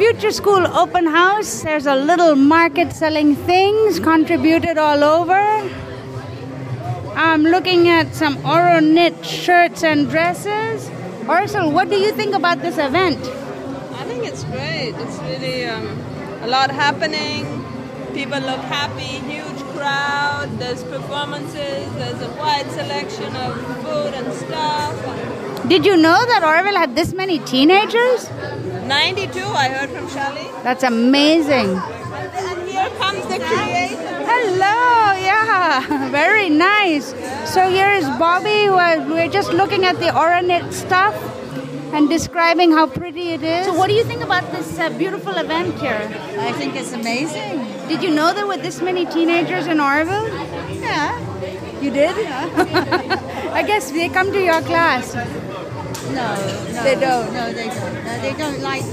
Future School open house. There's a little market selling things contributed all over. I'm looking at some Oro knit shirts and dresses. Ursula, what do you think about this event? I think it's great. It's really a lot happening. People look happy, huge crowd. There's performances. There's a wide selection of food and stuff. Did you know that Oroville had this many teenagers? 92, I heard from Shali. That's amazing. And here comes the creator. Hello, yeah, very nice. So here is Bobby. We're just looking at the Oronet stuff and describing how pretty it is. So what do you think about this beautiful event here? I think it's amazing. Did you know there were this many teenagers in Oroville? Yeah. You did? Yeah. I guess they come to your class. No, They don't? No, they don't. No, they don't like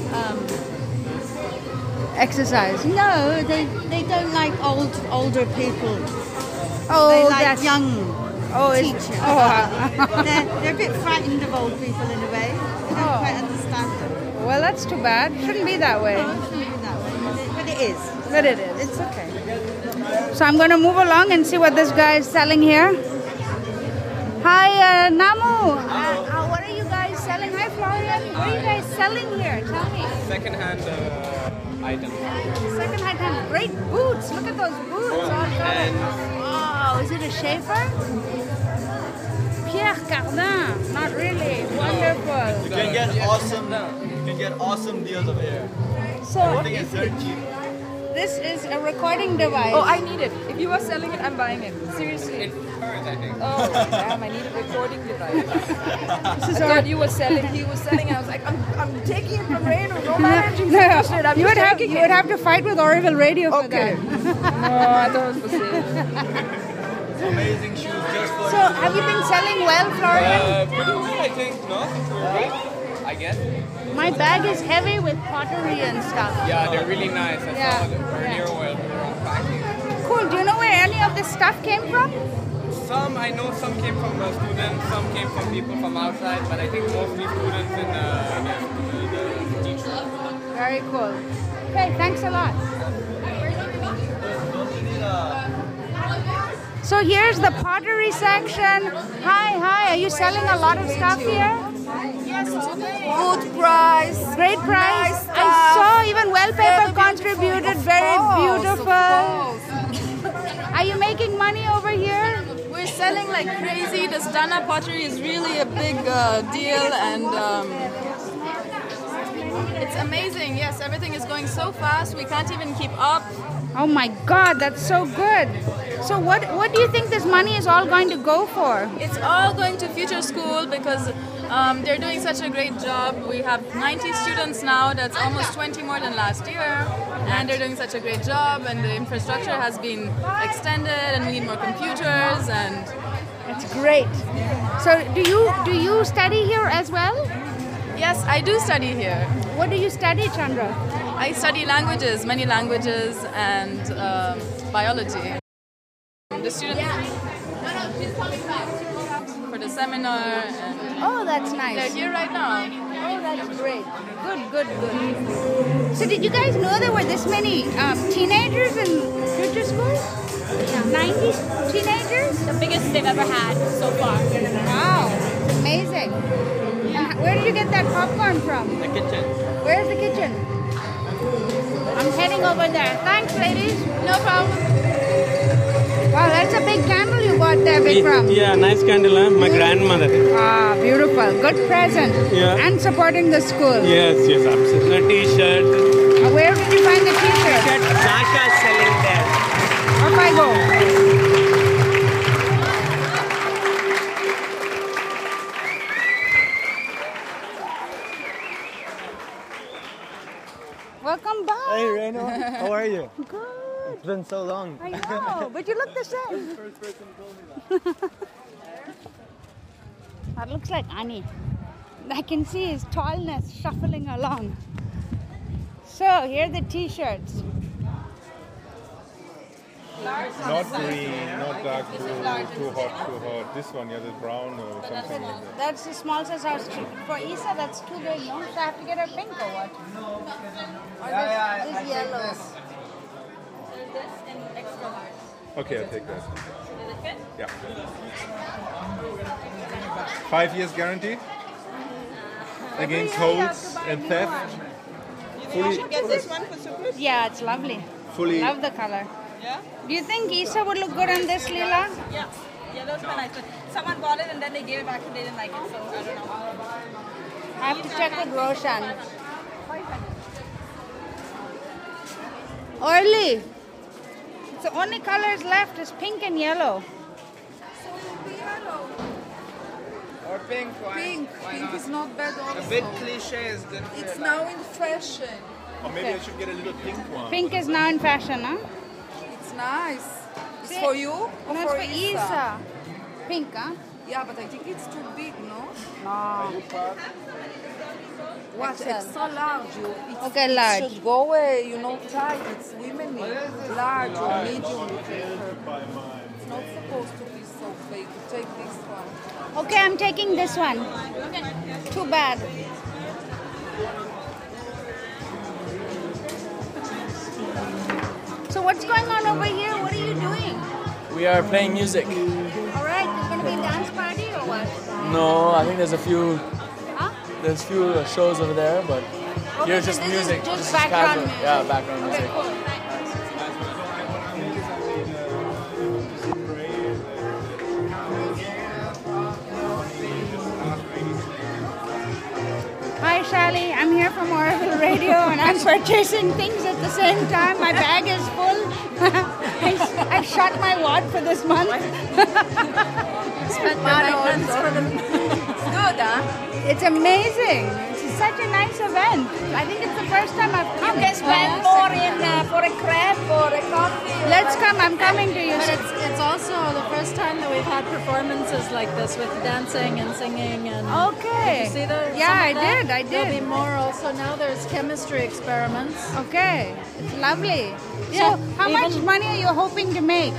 Exercise. No, they don't like older people. Oh, They like that's young it's teachers. oh. They're a bit frightened of old people in a way. They don't quite understand them. Well, that's too bad. Shouldn't be that way. No, it shouldn't be that way, but it is. But it is. It's okay. So I'm going to move along and see what this guy is selling here. Hi, Namu. What are you guys selling? Hi, Florian. What are you guys selling here? Tell me. Second-hand item. Second-hand item. Great boots. Look at those boots. Wow. Is it a Schaefer? Pierre Cardin. Not really. Wonderful. You can get awesome deals over here. So Everything is dirt cheap. this is a recording device. Oh, I need it. If you are selling it, I'm buying it. Seriously. I think. Oh, damn, I need a recording device. This is I thought you were selling, he was selling, I was like, I'm taking it from Reno, no matter, she's interested. I'm you would just have taking you it. would have to fight with Oroville Radio for Okay. that. No, I thought it was for sale. Amazing shoes just for So, have you been selling well, Florian? Pretty well, I think. No? Right? I guess. My bag is heavy with pottery and stuff. Yeah, they're really nice. I Yeah. saw the Vernier oil packing. Cool. Do you know where any of this stuff came from? I know some came from students, some came from people from outside, but I think mostly students and the teachers. Very cool. Okay, thanks a lot. So here's the pottery section. Hi. Are you selling a lot of stuff here? Yes, good price. Great price. Nice I stuff. saw even wallpaper contributed. Very beautiful. Are you making money over here? We're selling like crazy. This Dana pottery is really a big deal, and it's amazing. Yes, everything is going so fast. We can't even keep up. Oh my God, that's so good. So what do you think this money is all going to go for? It's all going to Future School because they're doing such a great job. We have 90 students now. That's almost 20 more than last year. And they're doing such a great job, and the infrastructure has been extended, and we need more computers. And That's great. So do you study here as well? yes, I do study here. What do you study, Chandra? I study languages, many languages, and biology. The students for the seminar, and Oh, that's they're nice. here right now. Oh, that's great. Good. So did you guys know there were this many teenagers in Future School? Yeah. 90 teenagers? The biggest they've ever had so far. Wow, it's amazing. And where did you get that popcorn from? the kitchen. Where's the kitchen? I'm heading over there. Thanks, ladies. No problem. Wow, that's a big candle you got there, Vikram. Yeah, nice candle, huh? My grandmother. Ah, beautiful. Good present. Yeah. And supporting the school. Yes, absolutely. A t-shirt. Where did you find the t-shirt? Sasha is selling there. Off I go. Welcome back. Hey Reno, how are you? Good. It's been so long. I know, but you look the same. First person told me that. That looks like Ani. I can see his tallness shuffling along. So here are the t-shirts. Not green, not dark blue, too hot. This one, yeah, the brown or something like that. That's the small size house. For Isa, that's too big, no? So I have to get her pink or what? Or this yellow. This in extra large. Okay, I'll take that. Is it good? Yeah. 5 years guarantee against holes and theft. Fully, Get this one for Supreme? Yeah, it's lovely. fully. Love the color. Yeah? Do you think Isa would look good on this, Leela? Yeah. Yeah, those were nice. But someone bought it and then they gave it back and they didn't like it, so I don't know. I have to check with Roshan. Early. It's the only colors left is pink and yellow. Or pink. Pink. Pink is not bad also. A bit cliche is good. It's now in fashion. Or maybe I should get a little pink one. Pink is now in fashion, huh? It's nice. It's See? for you or No, for it's for Isa. Pink, huh? Yeah, but I think it's too big, no? No. What? Extra large. It's, Okay, it large. should go tight. It's women large or medium. It's not supposed to be so big. Take this one. Okay, I'm taking this one. Too bad. So what's going on over here? What are you doing? We are playing music. All right, there's going to be a dance party or what? No, I think there's a few Huh? shows over there, but Okay, here's so just this music. is just This background casual. music. Yeah, background Okay, music. cool. Hi Shali, I'm here from Oracle Radio and I'm purchasing things at the same time. My bag is full. I shot my wad for this month. Spent maintenance for the... It's good, huh? It's amazing. It's such a nice event. I think it's the first time I've come. You can spend more in for a crepe or a coffee. Let's come. I'm coming to you. But it's also the first time that we've had performances like this with dancing and singing and. Okay. Did you see the? Yeah, I did. I There'll be did. more also. Now there's chemistry experiments. Okay. It's lovely. Yeah, So, how much even- money are you hoping to make?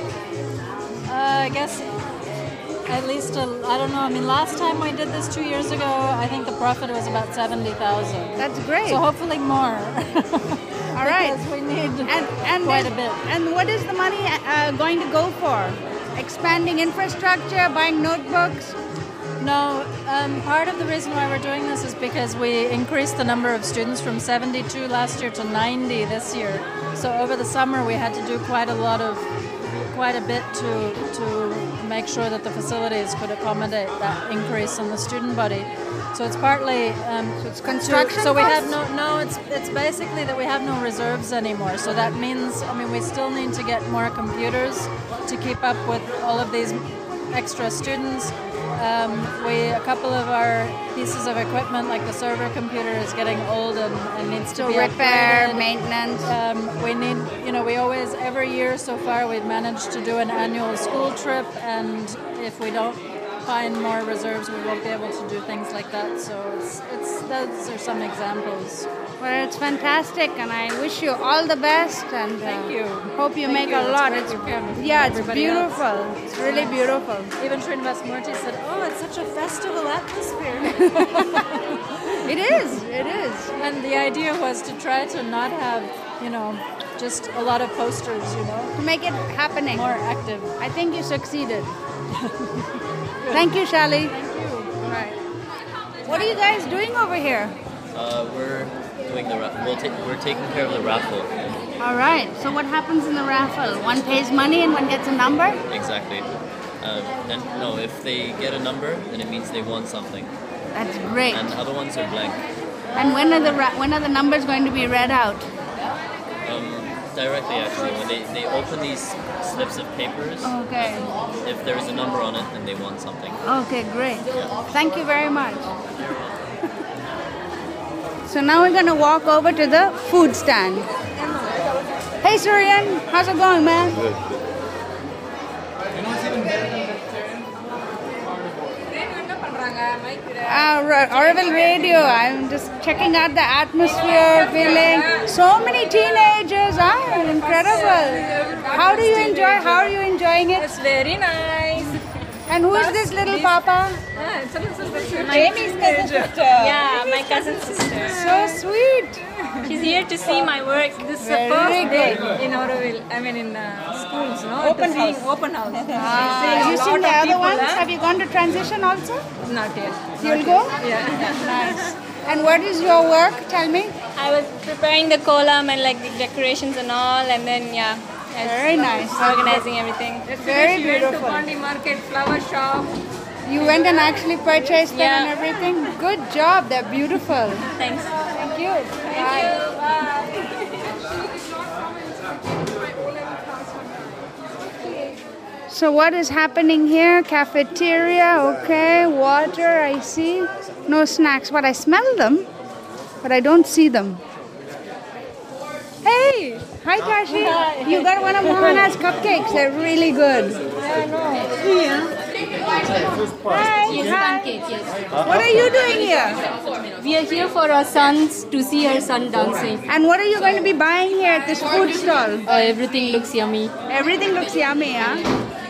I guess at least I don't know. I mean, last time we did this 2 years ago, I think the profit was about 70,000. That's great. So hopefully more. All right. Because we need And quite then- a bit. And what is the money going to go for? Expanding infrastructure, buying notebooks? No, part of the reason why we're doing this is because we increased the number of students from 72 last year to 90 this year. So over the summer we had to do quite a bit to make sure that the facilities could accommodate that increase in the student body. So it's partly So it's construction So we have costs? it's basically that we have no reserves anymore. So that means we still need to get more computers to keep up with all of these extra students. A couple of our pieces of equipment, like the server computer, is getting old and needs to So be repair, upgraded. maintenance. We need, we always, every year so far, we've managed to do an annual school trip, and if we don't find more reserves, we won't be able to do things like that. So those are some examples. Well, it's fantastic, and I wish you all the best. And Thank you. Hope you Thank make you. a It's lot. great It's you came. yeah, it's Everybody else. beautiful. It's really beautiful. Even Srinivas Murthy said, "Oh, it's such a festival atmosphere." It is. It is. And the idea was to try to not have, just a lot of posters, To make it happening. more active. I think you succeeded. Thank you, Shali. Thank you. All right. What are you guys doing over here? We're doing we're taking care of the raffle. All right. So what happens in the raffle? One pays money and one gets a number? Exactly. And no, if they get a number, then it means they won something. That's great. And other ones are blank. And when are the numbers going to be read out? Directly, actually, when they open these slips of papers, Okay. if there is a number on it, then they won something. Okay, great. Thank you very much. So now we're going to walk over to the food stand. Hey, Suryan. How's it going, man? Oroville Radio. I'm just checking out the atmosphere, feeling so many teenagers. Incredible. How do you enjoy? How are you enjoying it? It's very nice. And who is this little papa? It's a little sister. Jamie's cousin sister. Yeah, my cousin sister. So sweet. She's here to see my work. This is the Very first day good. in Oroville. I mean, in schools, no? Open To house. see open house. Have you seen the other ones? Have you gone to transition also? Not yet. You'll go? Yeah. Nice. And what is your work? Tell me. I was preparing the column and like the decorations and all, and then yeah. I was Very nice. Organizing everything. Very beautiful. Bondi Market flower shop. You went and actually purchased them Yeah. and everything? Good job. They're beautiful. Thanks. Thank you. Bye. So what is happening here? Cafeteria, okay. Water, I see. No snacks, but I smell them, but I don't see them. Hey! Hi, Tashi. Hi. You got one of Mohana's cupcakes. They're really good. Hi. Pancakes, yes. What are you doing here? We are here for our sons to see our son dancing. And what are you going to be buying here at this food stall? Everything looks yummy. Everything looks yummy, huh?